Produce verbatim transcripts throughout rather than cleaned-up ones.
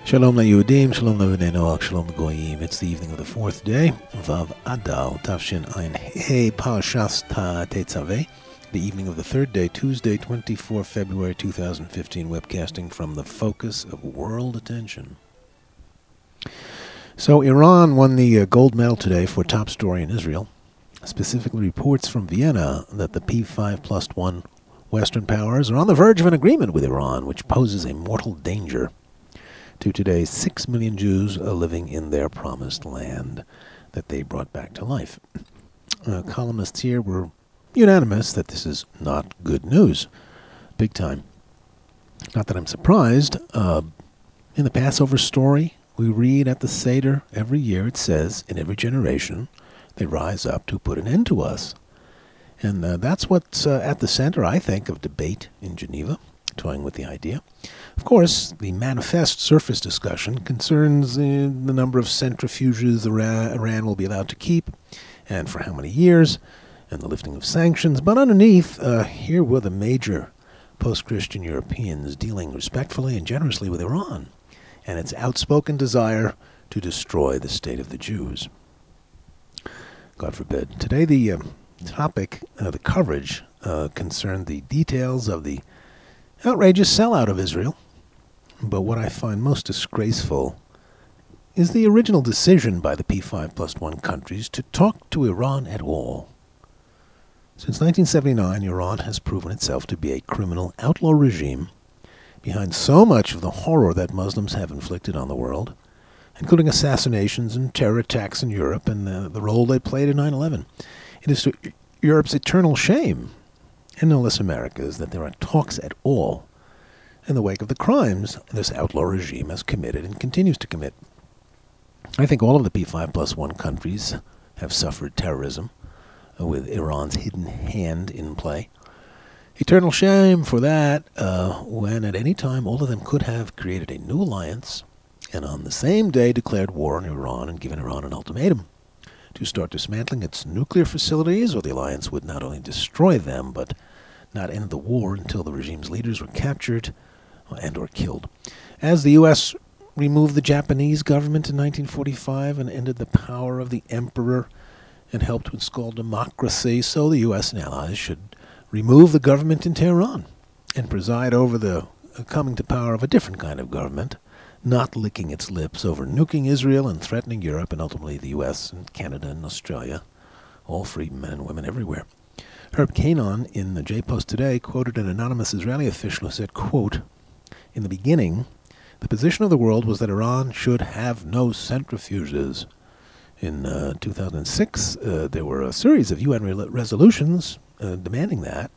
Shalom LaYehudim, Shalom LaBnei Noach, Shalom LaGoyim. It's the evening of the fourth day, Vav Adar, Tafshin Ayin Hey, Parashas Tetzaveh, the evening of the third day, Tuesday, the twenty-fourth of February, two thousand fifteen, webcasting from the focus of world attention. So Iran won the uh, gold medal today for top story in Israel. Specifically, reports from Vienna that the P five plus one Western powers are on the verge of an agreement with Iran, which poses a mortal danger to today's six million Jews uh, living in their promised land that they brought back to life. Uh, columnists here were unanimous that this is not good news. Big time. Not that I'm surprised. Uh, in the Passover story, we read at the Seder every year, it says, in every generation, they rise up to put an end to us. And uh, that's what's uh, at the center, I think, of debate in Geneva, toying with the idea. Of course, the manifest surface discussion concerns uh, the number of centrifuges Iran, Iran will be allowed to keep, and for how many years, and the lifting of sanctions. But underneath, uh, here were the major post-Christian Europeans dealing respectfully and generously with Iran, and its outspoken desire to destroy the state of the Jews. God forbid. Today, the uh, topic, uh, the coverage, uh, concerned the details of the outrageous sellout of Israel. But what I find most disgraceful is the original decision by the P five plus one countries to talk to Iran at all. Since nineteen seventy-nine, Iran has proven itself to be a criminal outlaw regime behind so much of the horror that Muslims have inflicted on the world, including assassinations and terror attacks in Europe and uh, the role they played in nine eleven. It is to Europe's eternal shame, and no less America's, that there are talks at all in the wake of the crimes this outlaw regime has committed and continues to commit. I think all of the P five plus one countries have suffered terrorism, uh, with Iran's hidden hand in play. Eternal shame for that, uh, when at any time all of them could have created a new alliance and on the same day declared war on Iran and given Iran an ultimatum to start dismantling its nuclear facilities, or the alliance would not only destroy them, but not end the war until the regime's leaders were captured and or killed. As the U S removed the Japanese government in nineteen forty-five and ended the power of the emperor and helped to install democracy, so the U S and allies should remove the government in Tehran and preside over the coming to power of a different kind of government, not licking its lips over nuking Israel and threatening Europe and ultimately the U S and Canada and Australia, all free men and women everywhere. Herb Kanon in the J-Post today quoted an anonymous Israeli official who said, quote, "In the beginning, the position of the world was that Iran should have no centrifuges." In uh, two thousand six, uh, there were a series of U N re- resolutions uh, demanding that.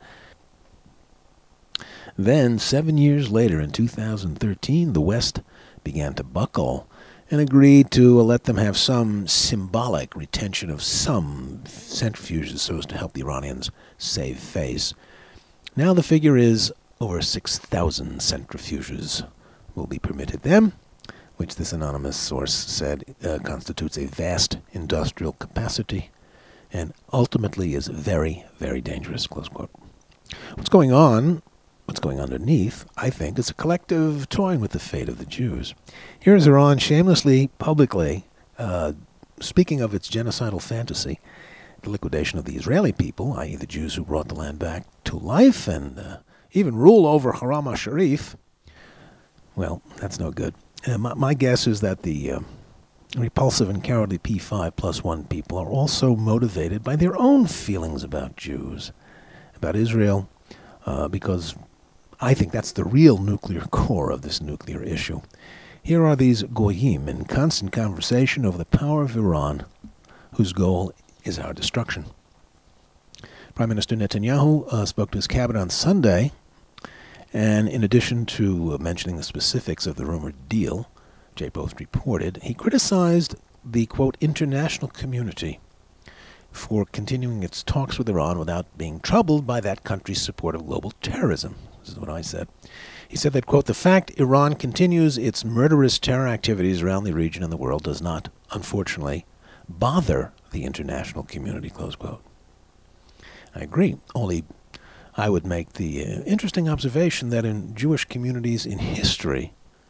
Then, seven years later, in two thousand thirteen, the West began to buckle and agreed to uh, let them have some symbolic retention of some centrifuges so as to help the Iranians save face. Now the figure is over six thousand centrifuges will be permitted them, which this anonymous source said uh, constitutes a vast industrial capacity and ultimately is very, very dangerous, close quote. What's going on, what's going underneath, I think, is a collective toying with the fate of the Jews. Here is Iran shamelessly, publicly, uh, speaking of its genocidal fantasy, the liquidation of the Israeli people, that is the Jews who brought the land back to life and uh, even rule over Haram al-Sharif. Well, that's no good. Uh, my, my guess is that the uh, repulsive and cowardly P five plus one people are also motivated by their own feelings about Jews, about Israel, uh, because I think that's the real nuclear core of this nuclear issue. Here are these goyim in constant conversation over the power of Iran, whose goal is our destruction. Prime Minister Netanyahu uh, spoke to his cabinet on Sunday, and in addition to uh, mentioning the specifics of the rumored deal, J-Post reported, he criticized the, quote, international community for continuing its talks with Iran without being troubled by that country's support of global terrorism. This is what I said. He said that, quote, "The fact Iran continues its murderous terror activities around the region and the world does not, unfortunately, bother the international community," close quote. I agree, only I would make the uh, interesting observation that in Jewish communities in history,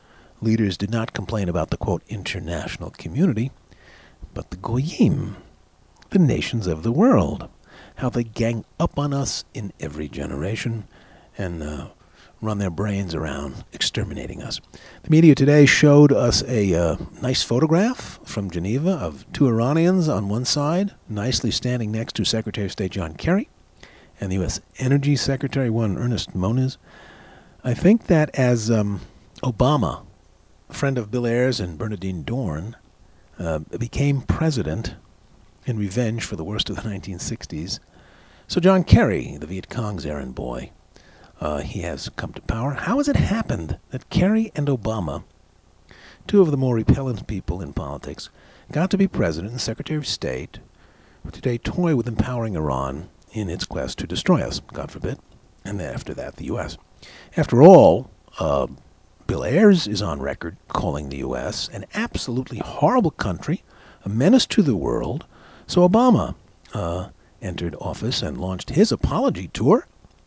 Leaders did not complain about the, quote, international community, but the goyim, the nations of the world, how they gang up on us in every generation and uh, run their brains around exterminating us. The media today showed us a uh, nice photograph from Geneva of two Iranians on one side, nicely standing next to Secretary of State John Kerry and the U S Energy Secretary, one Ernest Moniz. I think that as um, Obama, a friend of Bill Ayers and Bernardine Dohrn, uh, became president in revenge for the worst of the nineteen sixties, so John Kerry, the Viet Cong's errand boy, uh, he has come to power. How has it happened that Kerry and Obama, two of the more repellent people in politics, got to be president and Secretary of State, who today toy with empowering Iran in its quest to destroy us, God forbid, and after that the U S? After all, uh, Bill Ayers is on record calling the U S an absolutely horrible country, a menace to the world. So Obama uh, entered office and launched his apology tour.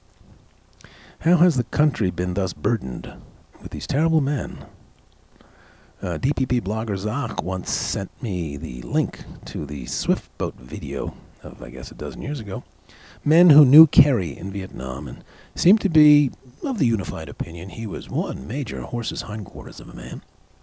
How has the country been thus burdened with these terrible men? Uh, D P P blogger Zach once sent me the link to the Swift boat video of, I guess, a dozen years ago. Men who knew Kerry in Vietnam and seemed to be of the unified opinion he was one major horse's hindquarters of a man.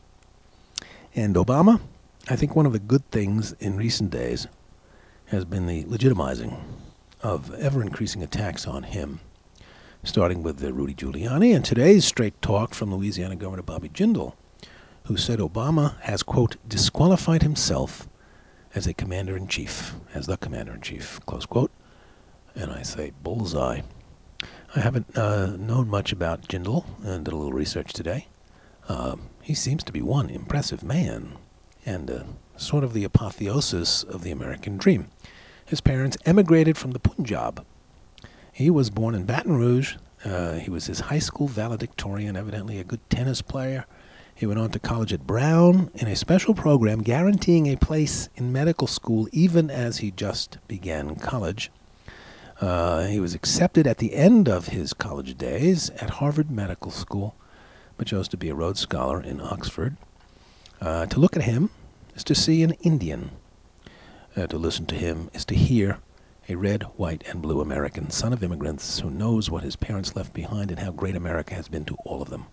And Obama, I think one of the good things in recent days has been the legitimizing of ever-increasing attacks on him, starting with the Rudy Giuliani and today's straight talk from Louisiana Governor Bobby Jindal, who said Obama has, quote, disqualified himself as a commander-in-chief, as the commander-in-chief, close quote. And I say, bullseye. I haven't uh, known much about Jindal and did a little research today. Uh, he seems to be one impressive man and uh, sort of the apotheosis of the American dream. His parents emigrated from the Punjab. He was born in Baton Rouge. Uh, he was his high school valedictorian, evidently a good tennis player. He went on to college at Brown in a special program guaranteeing a place in medical school even as he just began college. Uh, he was accepted at the end of his college days at Harvard Medical School, but chose to be a Rhodes Scholar in Oxford. Uh, to look at him is to see an Indian. Uh, to listen to him is to hear a red, white, and blue American, son of immigrants who knows what his parents left behind and how great America has been to all of them.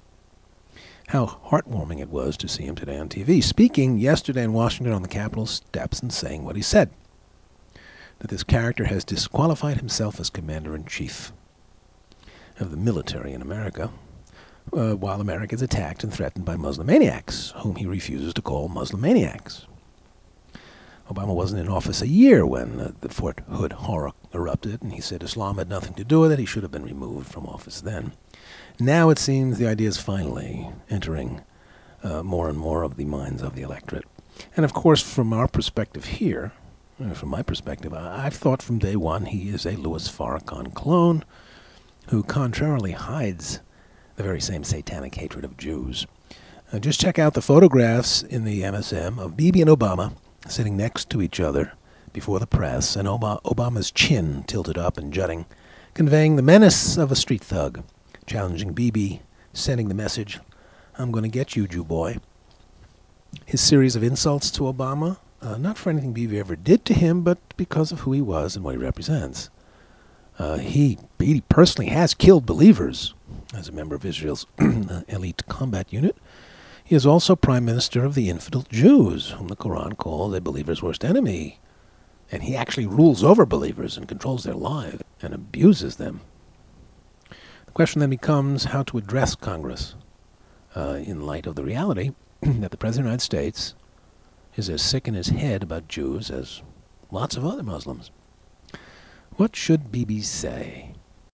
How heartwarming it was to see him today on T V, speaking yesterday in Washington on the Capitol steps and saying what he said, that this character has disqualified himself as commander-in-chief of the military in America, uh, while America is attacked and threatened by Muslim maniacs, whom he refuses to call Muslim maniacs. Obama wasn't in office a year when uh, the Fort Hood horror erupted, and he said Islam had nothing to do with it. He should have been removed from office then. Now it seems the idea is finally entering uh, more and more of the minds of the electorate. And of course, from our perspective here, uh, from my perspective, I- I've thought from day one he is a Louis Farrakhan clone who contrarily hides the very same satanic hatred of Jews. Uh, just check out the photographs in the M S M of Bibi and Obama sitting next to each other before the press, and Ob- Obama's chin tilted up and jutting, conveying the menace of a street thug, challenging Bibi, sending the message, I'm going to get you, Jew boy. His series of insults to Obama, uh, not for anything Bibi ever did to him, but because of who he was and what he represents. Uh, he, he personally has killed believers as a member of Israel's elite combat unit. He is also prime minister of the infidel Jews, whom the Quran calls a believer's worst enemy. And he actually rules over believers and controls their lives and abuses them. The question then becomes how to address Congress uh, in light of the reality that the President of the United States is as sick in his head about Jews as lots of other Muslims. What should Bibi say?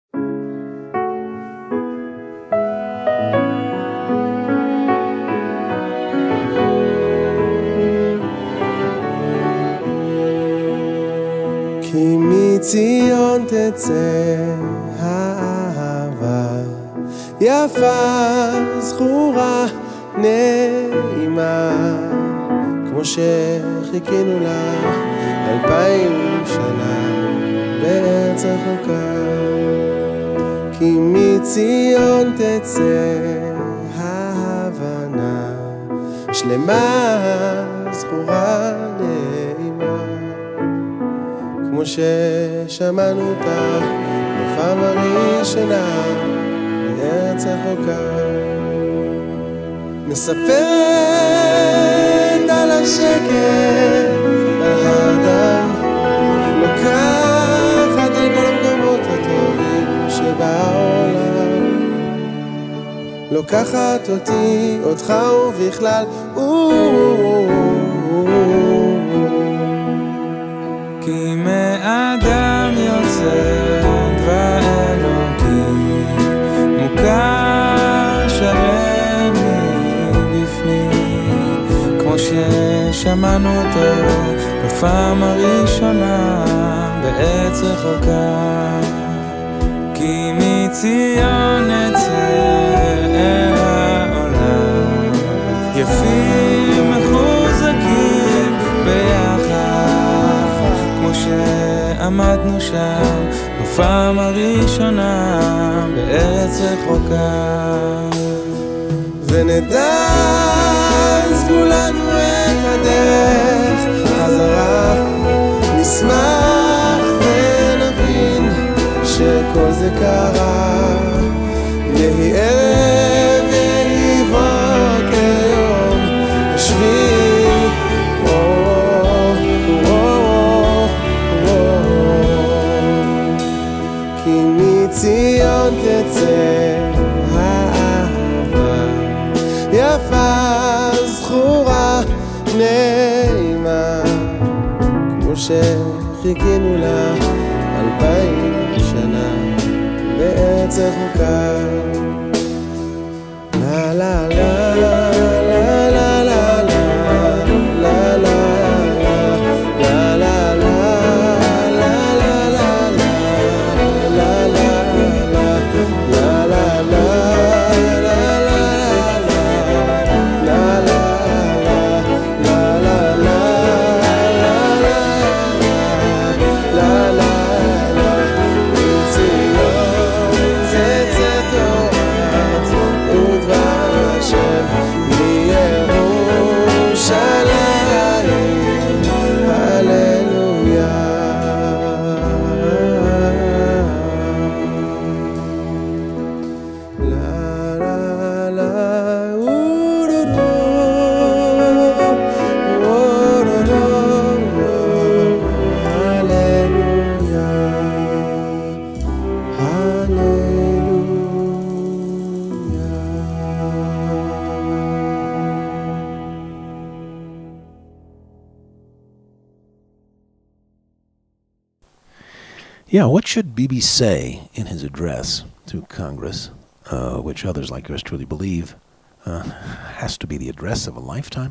כי מציון תצא האהבה יפה, זכורה, נעימה, כמו שחיכינו לך אלפיים שנה בארץ רחוקה. כי מציון תצא ההבנה שלמה, זכורה, נעימה, כמו ששמענו אותה בפעם הראשונה בארץ רחוקה. מספרת על השקט, על האדם, לוקחת על כל המקומות הטובים שבעולם, לוקחת אותי, אותך ובכלל, כי מאדם יוצא דבר אלוקים, מוכר שלם מבפנים, כמו ששמענו אותו בפעם הראשונה בארץ רחוקה. כי מציון נצא אל העולם, יפים מחוזקים ביחד, כמו שעמדנו שם בפעם הראשונה בארץ רחוקה. ונדע אז כולנו את הדרך חזרה, נשמח ונבין שכל זה קרה. יהי ערב יהי בוקר יום השביעי, כי מציון תצא האהבה, יפה זכורה נעימה, כמו שחיכינו לה אלפיים שנה בארץ רחוקה. לה לה לה לה לה לה לה לה לה לה Yeah, what should Bibi say in his address to Congress, uh, which others like yours truly believe uh, has to be the address of a lifetime?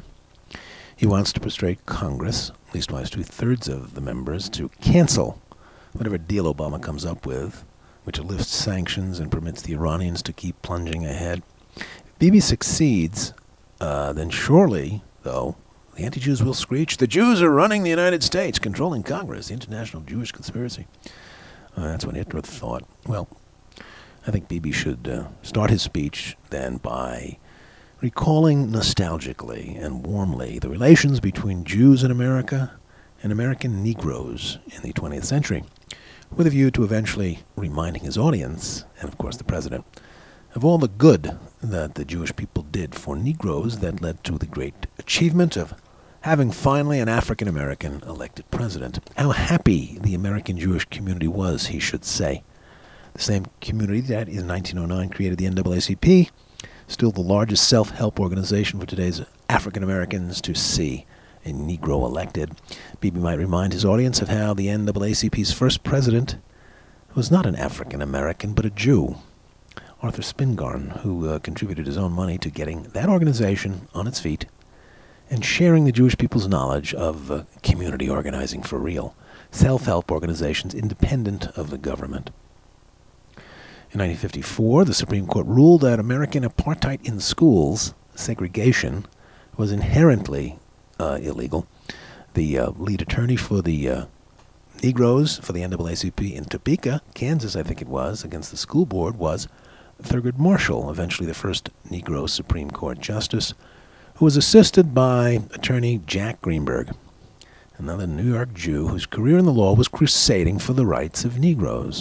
He wants to persuade Congress, leastwise two-thirds of the members, to cancel whatever deal Obama comes up with, which lifts sanctions and permits the Iranians to keep plunging ahead. If Bibi succeeds, uh, then surely, though, the anti-Jews will screech, the Jews are running the United States, controlling Congress, the international Jewish conspiracy. Uh, that's what Hitler thought. Well, I think Bibi should uh, start his speech then by recalling nostalgically and warmly the relations between Jews in America and American Negroes in the twentieth century, with a view to eventually reminding his audience, and of course the president, of all the good that the Jewish people did for Negroes that led to the great achievement of having finally an African-American elected president. How happy the American Jewish community was, he should say. The same community that in nineteen oh nine created the N double A C P, still the largest self-help organization for today's African-Americans to see a Negro elected. Bibi might remind his audience of how the N double A C P's first president was not an African-American, but a Jew, Arthur Spingarn, who uh, contributed his own money to getting that organization on its feet and sharing the Jewish people's knowledge of uh, community organizing for real, self-help organizations independent of the government. In nineteen fifty-four, the Supreme Court ruled that American apartheid in schools, segregation, was inherently uh, illegal. The uh, lead attorney for the uh, Negroes, for the N double A C P in Topeka, Kansas, I think it was, against the school board was Thurgood Marshall, eventually the first Negro Supreme Court justice, who was assisted by attorney Jack Greenberg, another New York Jew whose career in the law was crusading for the rights of Negroes.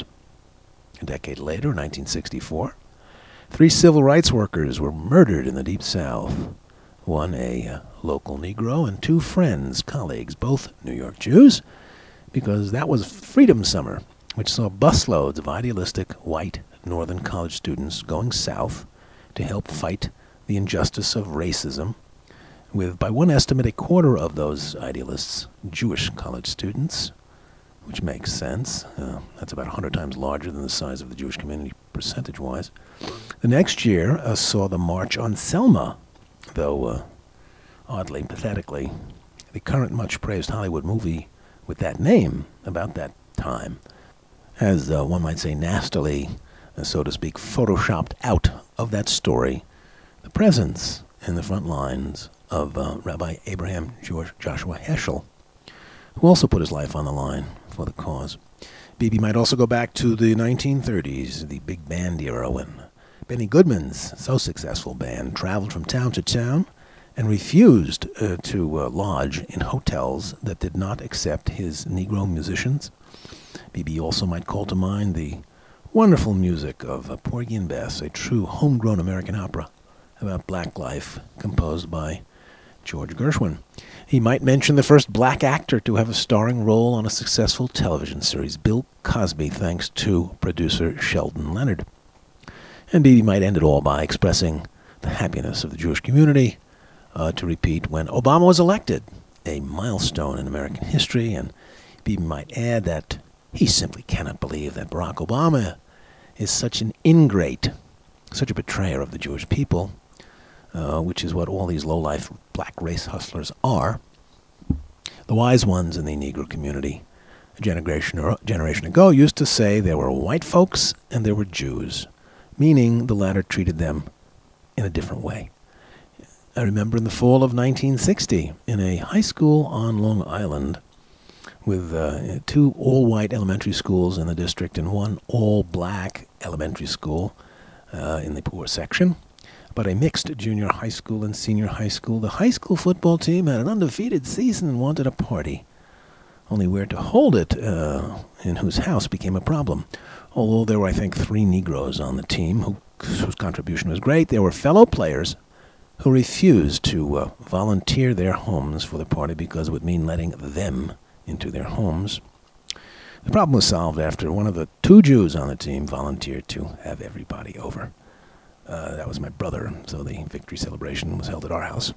A decade later, in nineteen sixty-four, three civil rights workers were murdered in the Deep South. One a uh, local Negro and two friends, colleagues, both New York Jews, because that was Freedom Summer, which saw busloads of idealistic white Northern college students going south to help fight the injustice of racism, with, by one estimate, a quarter of those idealists Jewish college students, which makes sense. Uh, that's about one hundred times larger than the size of the Jewish community percentage-wise. The next year uh, saw the March on Selma, though uh, oddly, pathetically, the current much-praised Hollywood movie with that name about that time has, uh, one might say, nastily, uh, so to speak, photoshopped out of that story the presence in the front lines of uh, Rabbi Abraham George Joshua Heschel, who also put his life on the line for the cause. Bibi might also go back to the nineteen thirties, the big band era, when Benny Goodman's so successful band traveled from town to town and refused uh, to uh, lodge in hotels that did not accept his Negro musicians. Bibi also might call to mind the wonderful music of uh, Porgy and Bess, a true homegrown American opera about black life, composed by George Gershwin. He might mention the first black actor to have a starring role on a successful television series, Bill Cosby, thanks to producer Sheldon Leonard. And Bibi might end it all by expressing the happiness of the Jewish community, uh, to repeat, when Obama was elected, a milestone in American history, and Bibi might add that he simply cannot believe that Barack Obama is such an ingrate, such a betrayer of the Jewish people, uh, which is what all these low-life black race hustlers are. The wise ones in the Negro community a generation, or generation ago used to say there were white folks and there were Jews, meaning the latter treated them in a different way. I remember in the fall of nineteen sixty, in a high school on Long Island, with uh, two all-white elementary schools in the district and one all-black elementary school uh, in the poor section, but a mixed junior high school and senior high school. The high school football team had an undefeated season and wanted a party. Only where to hold it, uh, in whose house, became a problem. Although there were, I think, three Negroes on the team who, whose contribution was great, there were fellow players who refused to uh, volunteer their homes for the party because it would mean letting them into their homes. The problem was solved after one of the two Jews on the team volunteered to have everybody over. Uh, that was my brother, so the victory celebration was held at our house.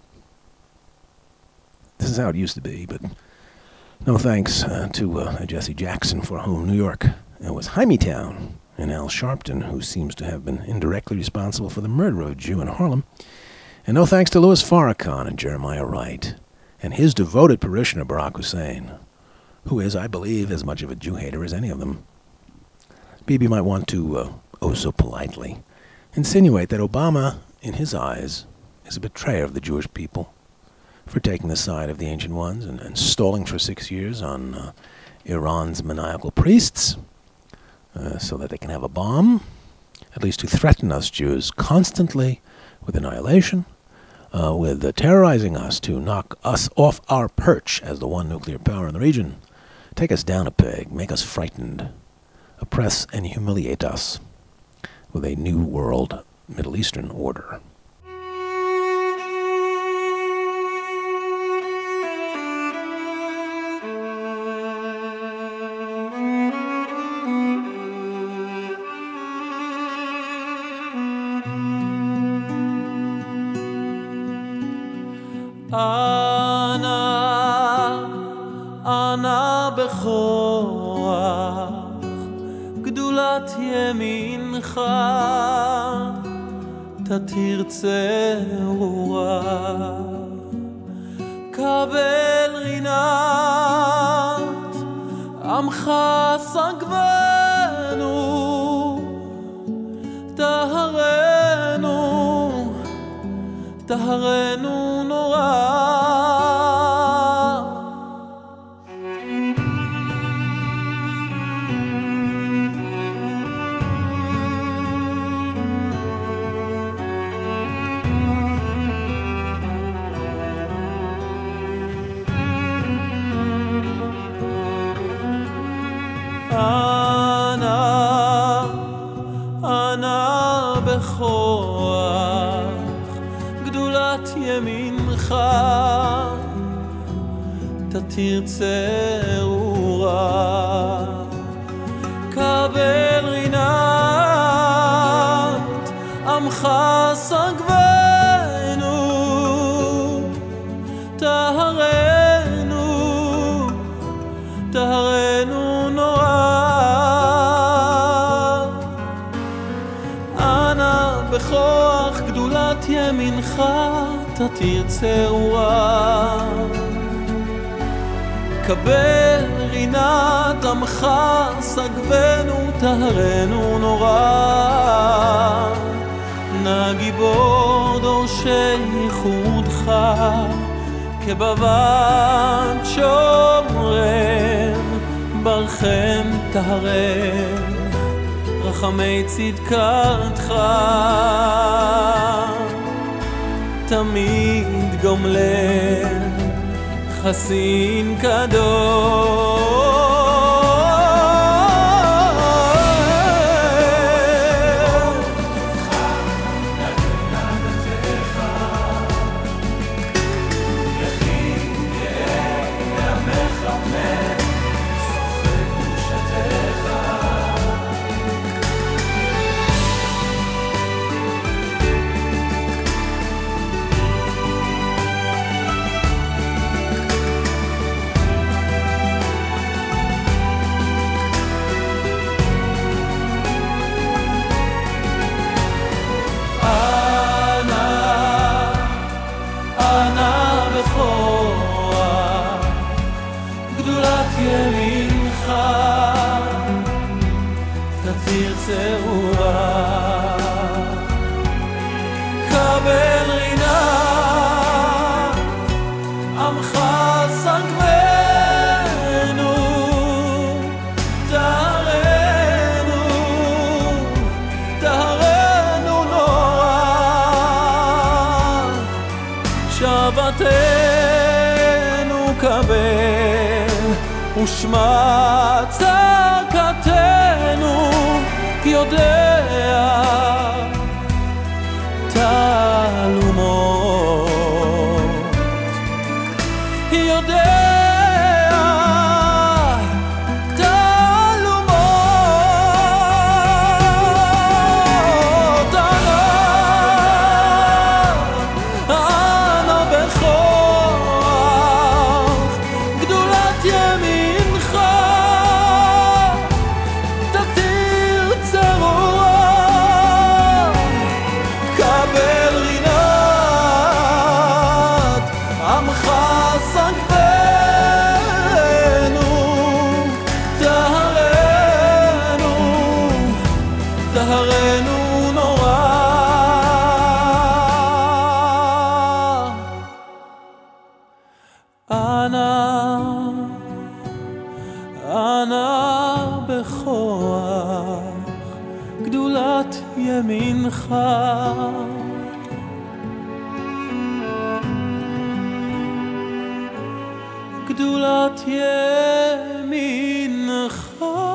This is how it used to be, but no thanks uh, to uh, Jesse Jackson, for whom New York uh, was Hymietown, and Al Sharpton, who seems to have been indirectly responsible for the murder of a Jew in Harlem. And no thanks to Louis Farrakhan and Jeremiah Wright, and his devoted parishioner Barack Hussein, who is, I believe, as much of a Jew hater as any of them. Bibi might want to, uh, oh so politely, insinuate that Obama, in his eyes, is a betrayer of the Jewish people for taking the side of the Ancient Ones and, and stalling for six years on uh, Iran's maniacal priests uh, so that they can have a bomb, at least to threaten us Jews constantly with annihilation, uh, with uh, terrorizing us to knock us off our perch as the one nuclear power in the region, take us down a peg, make us frightened, oppress and humiliate us with a new world Middle Eastern order. אנא, אנא בכוח גדולת ימינך תתרצה רוח קבל רינת עמך סגבנו טהרנו טהרנו נורא אנא בכוח גדולת ימינך תתיר צרורה קבל רינת עמך סגבנו טהרנו טהרנו נורא אנא בכוח גדולת ימינך תתיר צרורה קבל רינת עמך סגבנו טהרנו נורא נא גיבור דורשי ייחודך כבבת שומרם ברכם טהרם רחמי צדקתך תמיד גומלם חסין קדוש שבתנו קבל ושמע צעקתנו יודע תעלומות יודע ימינך גדולת ימינך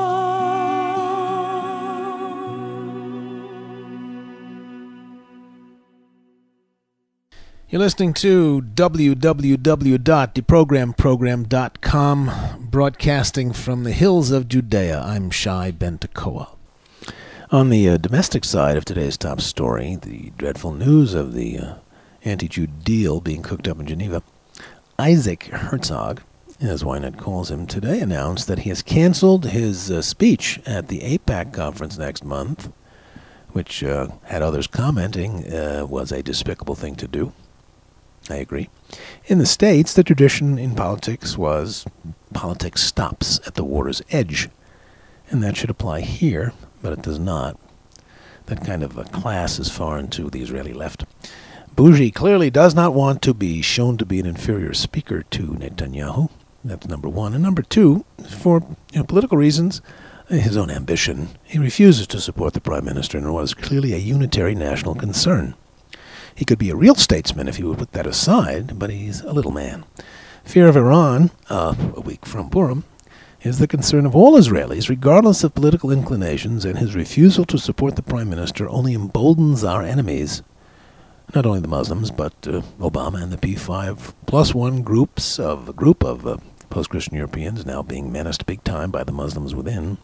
You're listening to w w w dot deprogram program dot com, broadcasting from the hills of Judea. I'm Shai Ben Tekoa. On the uh, domestic side of today's top story, the dreadful news of the uh, anti-Jew deal being cooked up in Geneva, Isaac Herzog, as Ynet calls him today, announced that he has canceled his uh, speech at the AIPAC conference next month, which uh, had others commenting uh, was a despicable thing to do. I agree. In the States, the tradition in politics was politics stops at the water's edge, and that should apply here, but it does not. That kind of a class is foreign to the Israeli left. Bougie clearly does not want to be shown to be an inferior speaker to Netanyahu. That's number one. And number two, for you know, political reasons, his own ambition, he refuses to support the prime minister in what is clearly a unitary national concern. He could be a real statesman if he would put that aside, but he's a little man. Fear of Iran, uh, a week from Purim, is the concern of all Israelis, regardless of political inclinations, and his refusal to support the Prime Minister only emboldens our enemies, not only the Muslims, but uh, Obama and the P five plus one groups of a group of uh, post-Christian Europeans now being menaced big time by the Muslims within.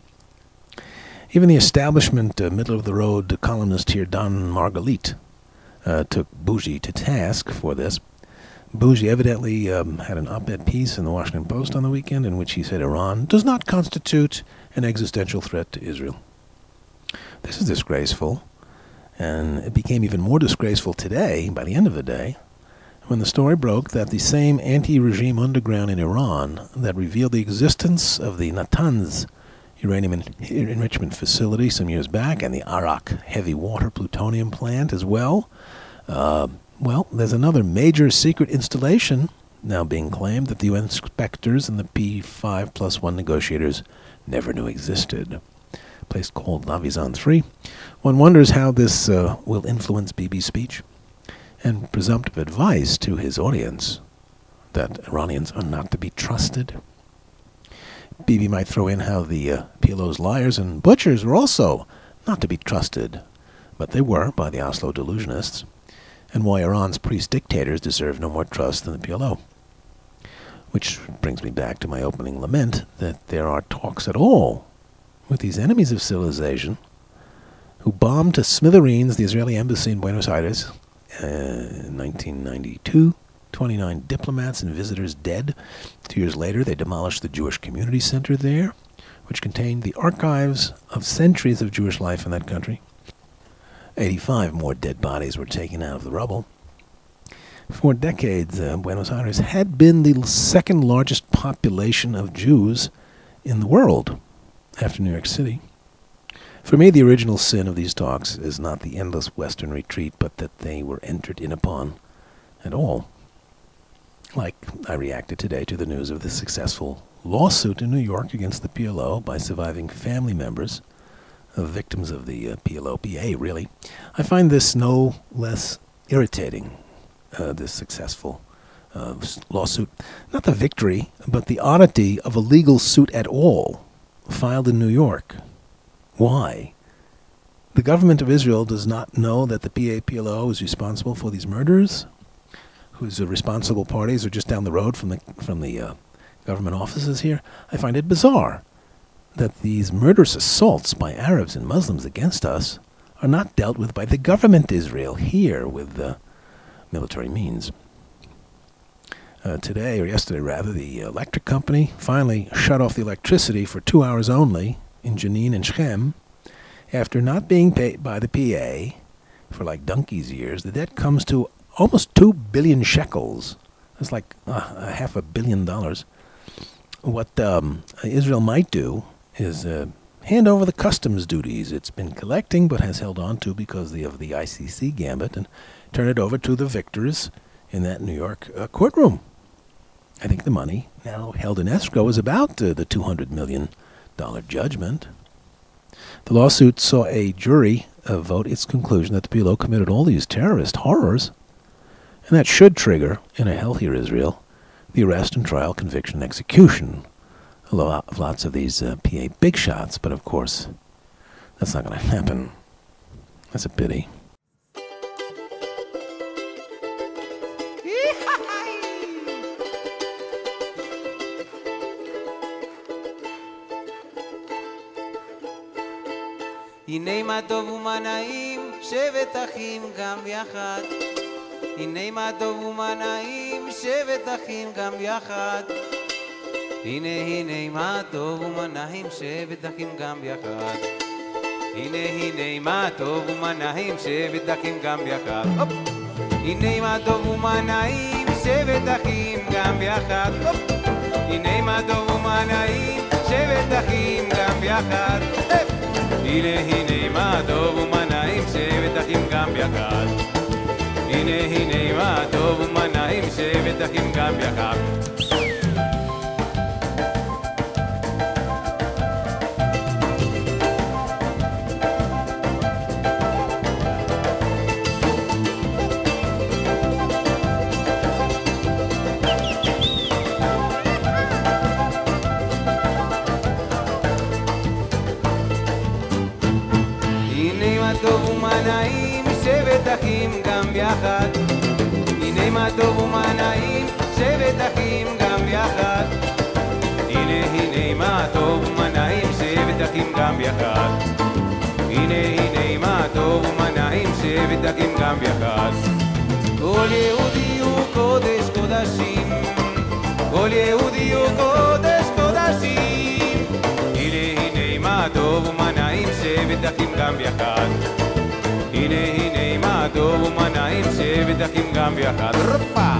Even the establishment uh, middle-of-the-road columnist here, Don Margalit, uh, took Bougie to task for this. Bougie evidently um, had an op-ed piece in the Washington Post on the weekend in which he said Iran does not constitute an existential threat to Israel. This is disgraceful, and it became even more disgraceful today, by the end of the day, when the story broke that the same anti-regime underground in Iran that revealed the existence of the Natanz uranium en- enrichment facility some years back and the Arak heavy water plutonium plant as well, uh, well, there's another major secret installation now being claimed that the U N inspectors and the P five plus one negotiators never knew existed. A place called Lavizan three. One wonders how this uh, will influence Bibi's speech and presumptive advice to his audience that Iranians are not to be trusted. Bibi might throw in how the uh, P L O's liars and butchers were also not to be trusted, but they were by the Oslo delusionists, and why Iran's priest dictators deserve no more trust than the P L O. Which brings me back to my opening lament that there are talks at all with these enemies of civilization who bombed to smithereens the Israeli embassy in Buenos Aires uh, in nineteen ninety-two. twenty-nine diplomats and visitors dead. Two years later, they demolished the Jewish Community Center there, which contained the archives of centuries of Jewish life in that country. eighty-five more dead bodies were taken out of the rubble. For decades, uh, Buenos Aires had been the second largest population of Jews in the world, after New York City. For me, the original sin of these talks is not the endless Western retreat, but that they were entered in upon at all. Like I reacted today to the news of the successful lawsuit in New York against the P L O by surviving family members of victims of the uh, P L O P A, really. I find this no less irritating, uh, this successful uh, lawsuit. Not the victory, but the oddity of a legal suit at all, filed in New York. Why? The government of Israel does not know that the P A P L O is responsible for these murders, whose uh, responsible parties are just down the road from the, from the uh, government offices here. I find it bizarre that these murderous assaults by Arabs and Muslims against us are not dealt with by the government Israel here with uh, military means. Uh, today, or yesterday rather, the electric company finally shut off the electricity for two hours only in Jenin and Shechem after not being paid by the P A for like donkey's years. The debt comes to almost two billion shekels. That's like uh, a half a billion dollars. What um, Israel might do is uh, hand over the customs duties it's been collecting but has held on to because of the I C C gambit and turn it over to the victors in that New York uh, courtroom. I think the money now held in escrow is about uh, the two hundred million dollars judgment. The lawsuit saw a jury uh, vote its conclusion that the P L O committed all these terrorist horrors, and that should trigger, in a healthier Israel, the arrest and trial, conviction, and execution of lots of these uh, P A big shots. But of course, that's not going to happen. That's a pity. הנה מה טוב ומה נעים, שבת אחים גם יחד. הנה מה טוב ומה נעים, שבת אחים גם יחד. הנה הנה מה טוב ומה נעים, שבת אחים גם יחד. הנה הנה מה טוב ומה נעים, שבת אחים גם יחד. הנה מה טוב ומה נעים, שבת אחים גם יחד. הנה מה טוב ומה נעים, שבת אחים גם יחד. הנה הנה מה טוב ומה נעים, שבת אחים גם יחד. הנה הנה מה טוב ומה נעים, שבת אחים גם יחד. טוב ומה נעים, שבת אחים גם יחד. הנה מה טוב ומה נעים, שבת אחים גם יחד. הנה הנה מה טוב ומה נעים, שבת אחים גם יחד. הנה הנה מה טוב ומה נעים, שבת אחים גם יחד. כל יהודי הוא קודש קודשים, כל יהודי הוא קודש קודשים. הנה הנה מה טוב ומה נעים, שבת אחים גם יחד. הנה הנה מה טוב ומה נעים, שבת אחים גם יחד. רפה!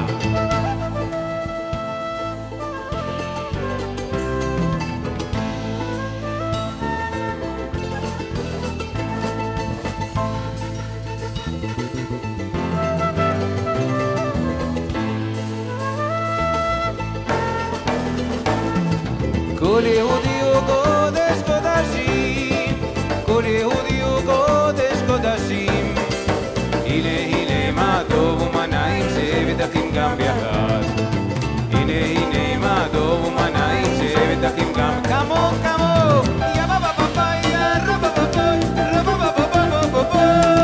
כל יהודי הוא קודש קודשים, כל יהודי הוא קודש קודשים. הנה הנה מה טוב ומה נעים, שבת אחים גם יחד. הנה הנה מה טוב ומה נעים, שבת אחים גם כמו כמו יא בבא בבא יא רבא בבא רבא בבא בבא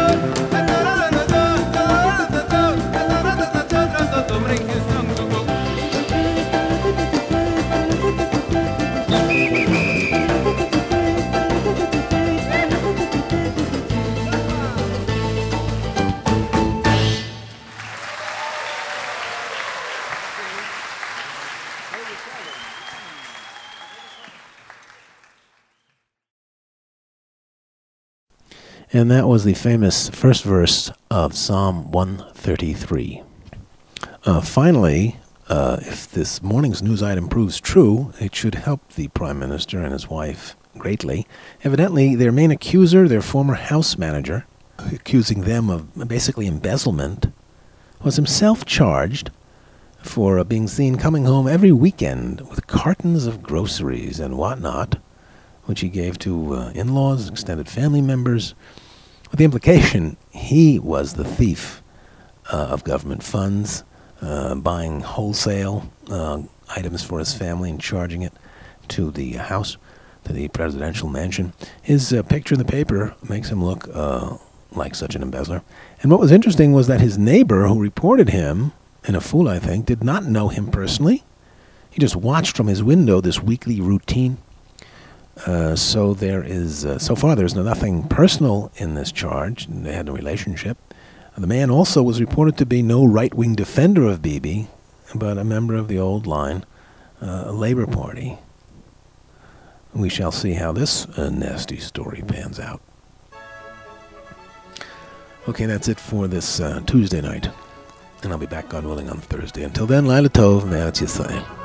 And that was the famous first verse of Psalm one thirty-three. Uh, finally, uh, if this morning's news item proves true, it should help the Prime Minister and his wife greatly. Evidently, their main accuser, their former house manager, accusing them of basically embezzlement, was himself charged for uh, being seen coming home every weekend with cartons of groceries and whatnot, which he gave to uh, in-laws, extended family members, with the implication he was the thief uh, of government funds, uh, buying wholesale uh, items for his family and charging it to the house, to the presidential mansion. His uh, picture in the paper makes him look uh, like such an embezzler. And what was interesting was that his neighbor, who reported him, and a fool, I think, did not know him personally. He just watched from his window this weekly routine. Uh, so there is, uh, so far there's nothing personal in this charge. They had no relationship. The man also was reported to be no right-wing defender of Bibi, but a member of the old line, uh, Labour Party. We shall see how this uh, nasty story pans out. Okay, that's it for this uh, Tuesday night. And I'll be back, God willing, on Thursday. Until then, Laila Tov, Me'at Yisrael.